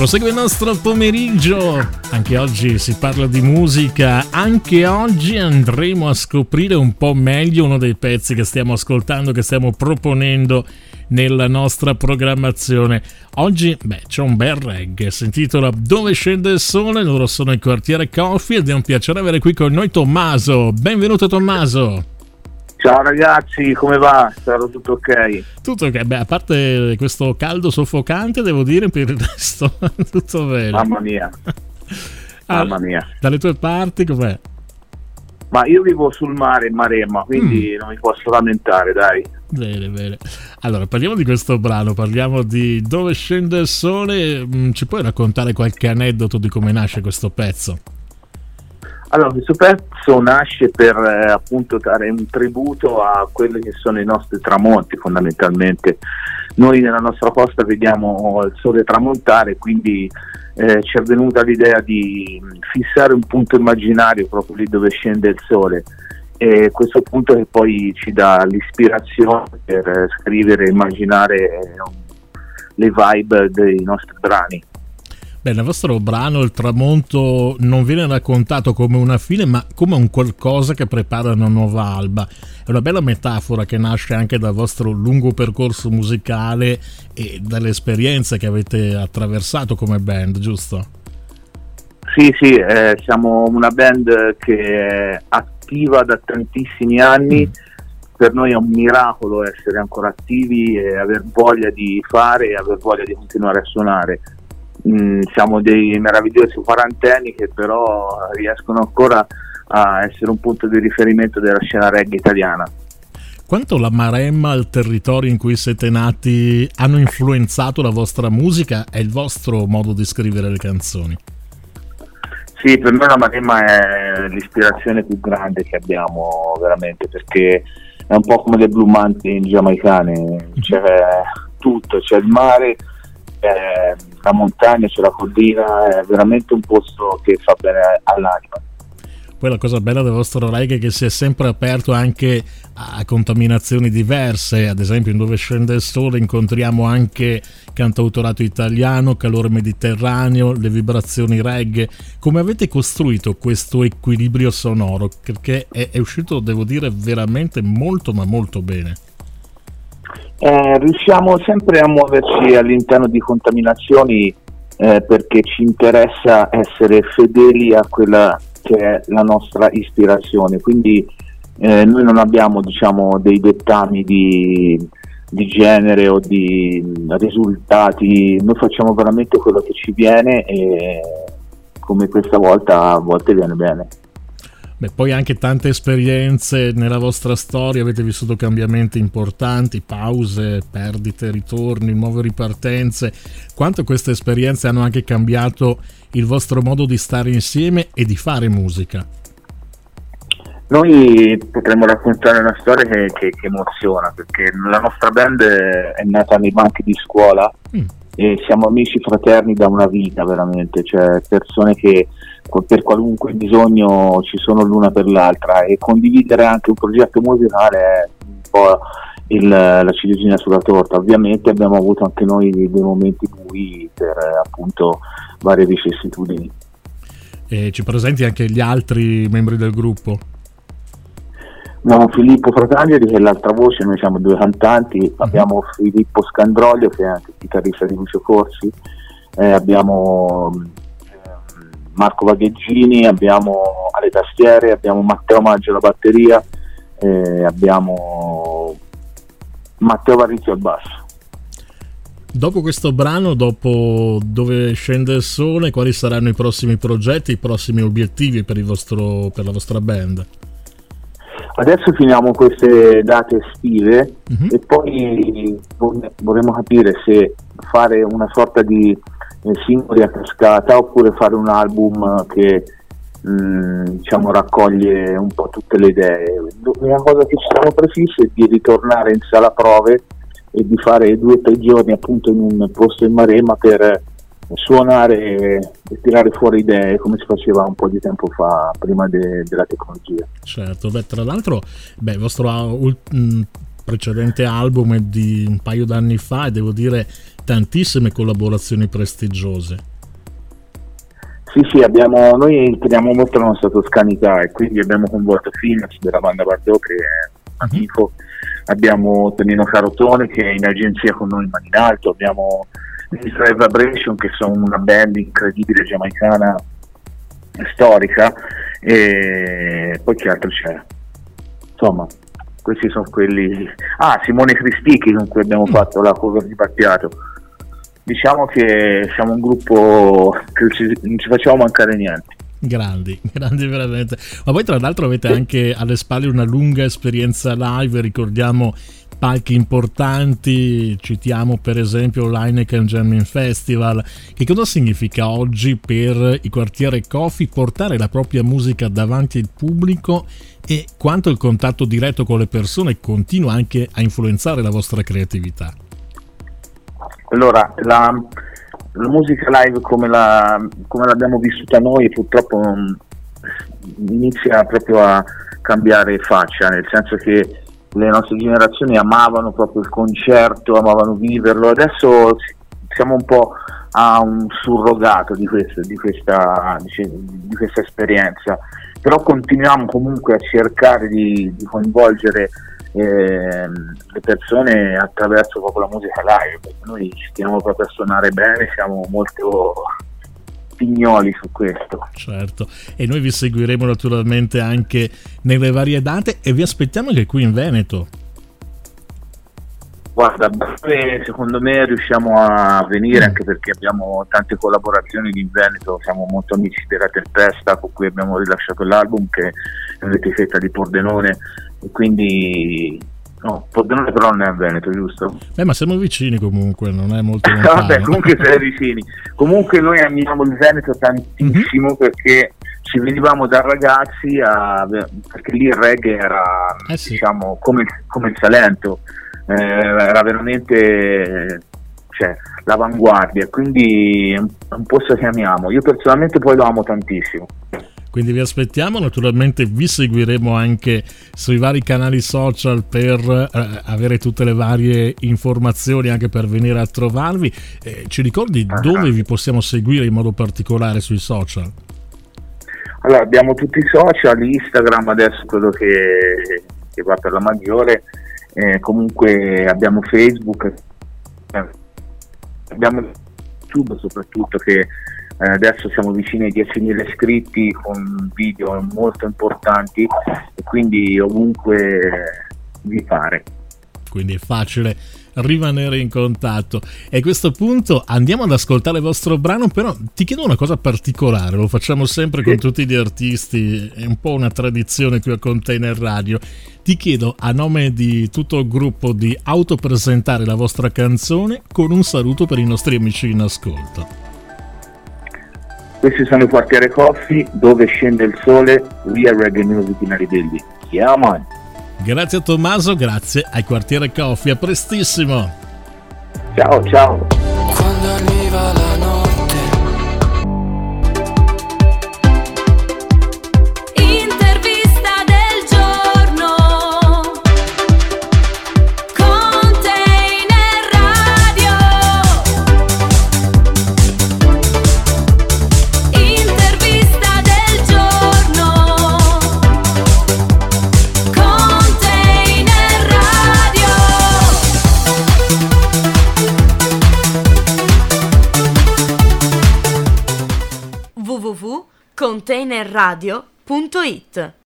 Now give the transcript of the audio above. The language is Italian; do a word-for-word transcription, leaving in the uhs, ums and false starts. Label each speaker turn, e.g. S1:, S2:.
S1: Prosegue il nostro pomeriggio, anche oggi si parla di musica, anche oggi andremo a scoprire un po' meglio uno dei pezzi che stiamo ascoltando, che stiamo proponendo nella nostra programmazione. Oggi beh, c'è un bel reggae, si intitola Dove scende il sole, loro sono il Quartiere Coffee ed è un piacere avere qui con noi Tommaso. Benvenuto Tommaso.
S2: Ciao ragazzi, come va? Spero tutto ok?
S1: Tutto ok, beh, a parte questo caldo soffocante, devo dire, per il resto tutto bene.
S2: Mamma mia, mamma mia.
S1: Dalle tue parti com'è?
S2: Ma io vivo sul mare, in Maremma, quindi mm. non mi posso lamentare, dai.
S1: Bene, bene. Allora, parliamo di questo brano, parliamo di Dove scende il sole. Ci puoi raccontare qualche aneddoto di come nasce questo pezzo?
S2: Allora, questo pezzo nasce per eh, appunto dare un tributo a quelli che sono i nostri tramonti, fondamentalmente. Noi nella nostra costa vediamo il sole tramontare, quindi eh, ci è venuta l'idea di fissare un punto immaginario proprio lì dove scende il sole, e questo punto che poi ci dà l'ispirazione per eh, scrivere e immaginare eh, le vibe dei nostri brani.
S1: Beh, nel vostro brano il tramonto non viene raccontato come una fine, ma come un qualcosa che prepara una nuova alba. È una bella metafora che nasce anche dal vostro lungo percorso musicale e dalle esperienze che avete attraversato come band, giusto?
S2: Sì, sì, eh, siamo una band che è attiva da tantissimi anni. Mm. Per noi è un miracolo essere ancora attivi e aver voglia di fare e aver voglia di continuare a suonare. Mm, siamo dei meravigliosi quarantenni che però riescono ancora a essere un punto di riferimento della scena reggae italiana.
S1: Quanto la Maremma, il territorio in cui siete nati, hanno influenzato la vostra musica e il vostro modo di scrivere le canzoni?
S2: Sì, per me la Maremma è l'ispirazione più grande che abbiamo veramente, perché è un po' come le Blue Mountain giamaicane, c'è tutto, c'è il mare, c'è la montagna, c'è la collina, è veramente un posto che fa bene all'anima.
S1: Poi la cosa bella del vostro reggae è che si è sempre aperto anche a contaminazioni diverse, ad esempio in Dove scende il sole incontriamo anche cantautorato italiano, calore mediterraneo, le vibrazioni reggae. Come avete costruito questo equilibrio sonoro? Perché è, è uscito, devo dire, veramente molto ma molto bene.
S2: Eh, riusciamo sempre a muoverci all'interno di contaminazioni eh, perché ci interessa essere fedeli a quella che è la nostra ispirazione, quindi eh, noi non abbiamo, diciamo, dei dettami di, di genere o di risultati, noi facciamo veramente quello che ci viene e come questa volta a volte viene bene.
S1: Beh, poi anche tante esperienze nella vostra storia, avete vissuto cambiamenti importanti, pause, perdite, ritorni, nuove ripartenze. Quanto queste esperienze hanno anche cambiato il vostro modo di stare insieme e di fare musica?
S2: Noi potremmo raccontare una storia che, che, che emoziona, perché la nostra band è nata nei banchi di scuola mm. e siamo amici fraterni da una vita veramente, cioè persone che per qualunque bisogno ci sono l'una per l'altra, e condividere anche un progetto musicale è un po' il, la ciliegina sulla torta. Ovviamente abbiamo avuto anche noi dei momenti bui per appunto varie vicissitudini.
S1: E ci presenti anche gli altri membri del gruppo?
S2: Abbiamo Filippo Fratangeli che è l'altra voce, noi siamo due cantanti, uh-huh. abbiamo Filippo Scandroglio che è anche chitarrista di Lucio Corsi, eh, abbiamo Marco Vagheggini, abbiamo alle tastiere, abbiamo Matteo Maggio alla batteria, eh, abbiamo Matteo Varrizio al basso.
S1: Dopo questo brano, dopo Dove scende il sole, quali saranno i prossimi progetti, i prossimi obiettivi per, il vostro, per la vostra band?
S2: Adesso finiamo queste date estive uh-huh. e poi vorremmo capire se fare una sorta di singoli a cascata oppure fare un album che mh, diciamo raccoglie un po' tutte le idee. Una cosa che ci siamo prefissi è di ritornare in sala prove e di fare due o tre giorni appunto in un posto in Maremma per suonare e tirare fuori idee come si faceva un po' di tempo fa prima de- della tecnologia.
S1: Certo, beh, tra l'altro beh, il vostro uh, precedente album è di un paio d'anni fa e devo dire tantissime collaborazioni prestigiose.
S2: Sì, sì, abbiamo, noi teniamo molto la nostra toscanità e quindi abbiamo coinvolto Phoenix della banda Bardot, che è un amico, abbiamo Tonino Carotone che è in agenzia con noi in Mani in Alto, abbiamo Israel Vibration che sono una band incredibile giamaicana storica, e poi che altro c'è? Insomma, questi sono quelli. Ah, Simone Cristichi con cui abbiamo fatto la cover di Battiato. Diciamo che siamo un gruppo che ci, non ci facciamo mancare niente.
S1: Grandi, grandi veramente. Ma poi tra l'altro avete anche alle spalle una lunga esperienza live, ricordiamo palchi importanti, citiamo per esempio l'Heineken Jamming Festival. Che cosa significa oggi per i Quartiere Coffee portare la propria musica davanti al pubblico e quanto il contatto diretto con le persone continua anche a influenzare la vostra creatività?
S2: Allora, la, la musica live come, la, come l'abbiamo vissuta noi purtroppo um, inizia proprio a cambiare faccia, nel senso che le nostre generazioni amavano proprio il concerto, amavano viverlo. Adesso siamo un po' a un surrogato di questa, di questa, di questa esperienza, però continuiamo comunque a cercare di, di coinvolgere eh, le persone attraverso proprio la musica live, perché noi stiamo proprio a suonare bene, siamo molto pignoli su questo.
S1: Certo, e noi vi seguiremo naturalmente anche nelle varie date e vi aspettiamo anche qui in Veneto.
S2: Guarda, secondo me riusciamo a venire anche perché abbiamo tante collaborazioni in Veneto, siamo molto amici della Tempesta con cui abbiamo rilasciato l'album, che è un'etichetta di Pordenone, e quindi no, Pordenone però non è a Veneto, giusto?
S1: Beh, ma siamo vicini comunque, non è molto lontano.
S2: Vabbè, comunque siamo vicini. Comunque noi amiamo il Veneto tantissimo, mm-hmm. perché ci venivamo da ragazzi a, perché lì il reggae era eh sì. diciamo come, come il Salento, eh, era veramente cioè, l'avanguardia, quindi è un, è un posto che amiamo. Io personalmente poi lo amo tantissimo.
S1: Quindi vi aspettiamo, naturalmente vi seguiremo anche sui vari canali social per eh, avere tutte le varie informazioni, anche per venire a trovarvi. Eh, ci ricordi ah, dove vi possiamo seguire in modo particolare sui social?
S2: Allora, abbiamo tutti i social, Instagram adesso quello che, che va per la maggiore, eh, comunque abbiamo Facebook, eh, abbiamo YouTube soprattutto, che Eh, adesso siamo vicini ai diecimila iscritti con video molto importanti e quindi ovunque vi pare.
S1: Quindi è facile rimanere in contatto. E a questo punto andiamo ad ascoltare il vostro brano, però ti chiedo una cosa particolare, lo facciamo sempre sì. con tutti gli artisti, è un po' una tradizione qui a Container Radio. Ti chiedo a nome di tutto il gruppo di autopresentare la vostra canzone con un saluto per i nostri amici in ascolto.
S2: Questi sono i Quartiere Coffee, dove scende il sole, via reggae music in Aridelli. Yeah, man.
S1: Grazie a Tommaso, grazie ai Quartiere Coffee, a prestissimo.
S2: Ciao, ciao.
S3: Quando arriva la notte,
S4: w w w punto container radio punto it